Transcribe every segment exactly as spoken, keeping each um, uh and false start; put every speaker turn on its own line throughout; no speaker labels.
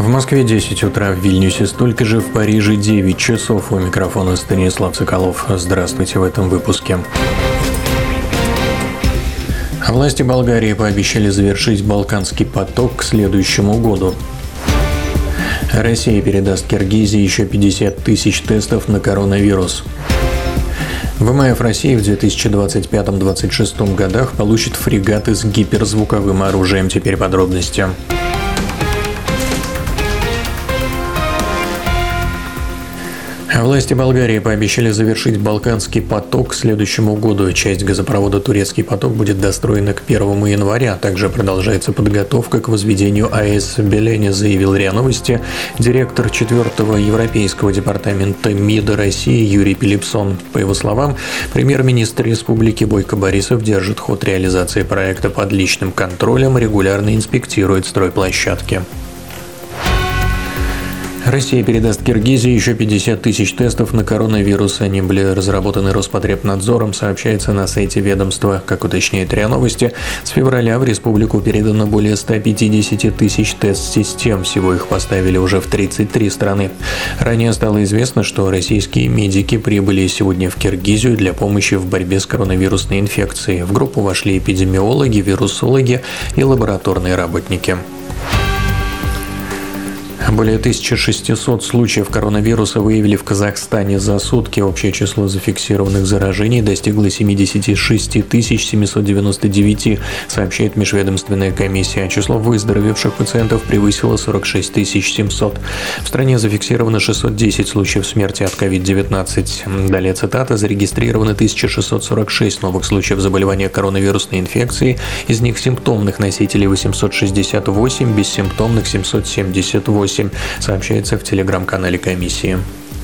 В Москве десять утра, в Вильнюсе столько же, в Париже девять часов. У микрофона Станислав Соколов. Здравствуйте в этом выпуске. Власти Болгарии пообещали завершить Балканский поток к следующему году. Россия передаст Киргизии еще пятьдесят тысяч тестов на коронавирус. ВМФ России в две тысячи двадцать пятом — две тысячи двадцать шестом годах получит фрегаты с гиперзвуковым оружием. Теперь подробности. Власти Болгарии пообещали завершить Балканский поток к следующему году. Часть газопровода «Турецкий поток» будет достроена к первому января. Также продолжается подготовка к возведению АЭС «Белене», заявил РИА Новости директор четвертого Европейского департамента МИДа России Юрий Пилипсон. По его словам, премьер-министр республики Бойко Борисов держит ход реализации проекта под личным контролем, регулярно инспектирует стройплощадки. Россия передаст Киргизии еще пятьдесят тысяч тестов на коронавирус. Они были разработаны Роспотребнадзором, сообщается на сайте ведомства. Как уточняет РИА Новости, с февраля в республику передано более ста пятидесяти тысяч тест-систем. Всего их поставили уже в тридцать три страны. Ранее стало известно, что российские медики прибыли сегодня в Киргизию для помощи в борьбе с коронавирусной инфекцией. В группу вошли эпидемиологи, вирусологи и лабораторные работники. Более тысячи шестисот случаев коронавируса выявили в Казахстане за сутки. Общее число зафиксированных заражений достигло семьдесят шесть тысяч семьсот девяносто девять, сообщает межведомственная комиссия. Число выздоровевших пациентов превысило сорок шесть тысяч семьсот. В стране зафиксировано шестьсот десять случаев смерти от ковид девятнадцать. Далее цитата. Зарегистрировано тысяча шестьсот сорок шесть новых случаев заболевания коронавирусной инфекцией. Из них симптомных носителей восемьсот шестьдесят восемь, бессимптомных семьсот семьдесят восемь. Сообщается в телеграм-канале комиссии.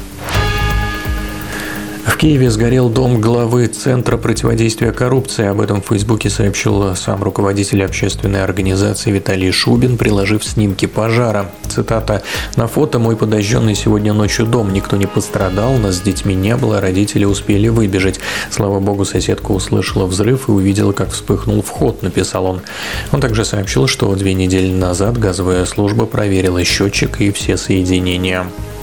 В Киеве сгорел дом главы Центра противодействия коррупции. Об этом в Фейсбуке сообщил сам руководитель общественной организации Виталий Шубин, приложив снимки пожара. Цитата. «На фото мой подожженный сегодня ночью дом. Никто не пострадал, нас с детьми не было, родители успели выбежать. Слава богу, соседка услышала взрыв и увидела, как вспыхнул вход», — написал он. Он также сообщил, что две недели назад газовая служба проверила счетчик и все соединения.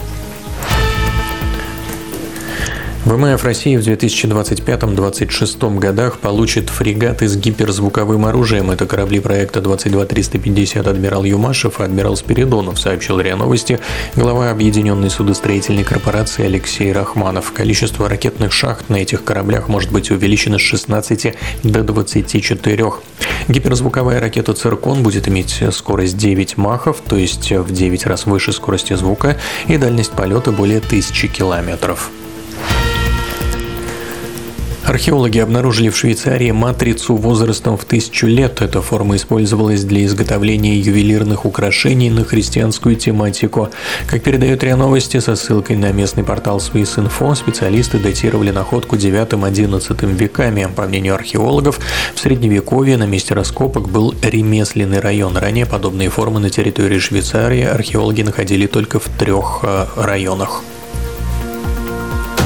ВМФ России в две тысячи двадцать пятом — две тысячи двадцать шестом годах получит фрегаты с гиперзвуковым оружием. Это корабли проекта двадцать два триста пятьдесят «Адмирал Юмашев» и «Адмирал Спиридонов», сообщил РИА Новости глава Объединенной судостроительной корпорации Алексей Рахманов. Количество ракетных шахт на этих кораблях может быть увеличено с шестнадцати до двадцати четырёх. Гиперзвуковая ракета «Циркон» будет иметь скорость девять махов, то есть в девять раз выше скорости звука, и дальность полета более тысячи километров. Археологи обнаружили в Швейцарии матрицу возрастом в тысячу лет. Эта форма использовалась для изготовления ювелирных украшений на христианскую тематику. Как передает РИА Новости со ссылкой на местный портал Свис.Инфо, специалисты датировали находку девятым-одиннадцатым веками. По мнению археологов, в Средневековье на месте раскопок был ремесленный район. Ранее подобные формы на территории Швейцарии археологи находили только в трех районах.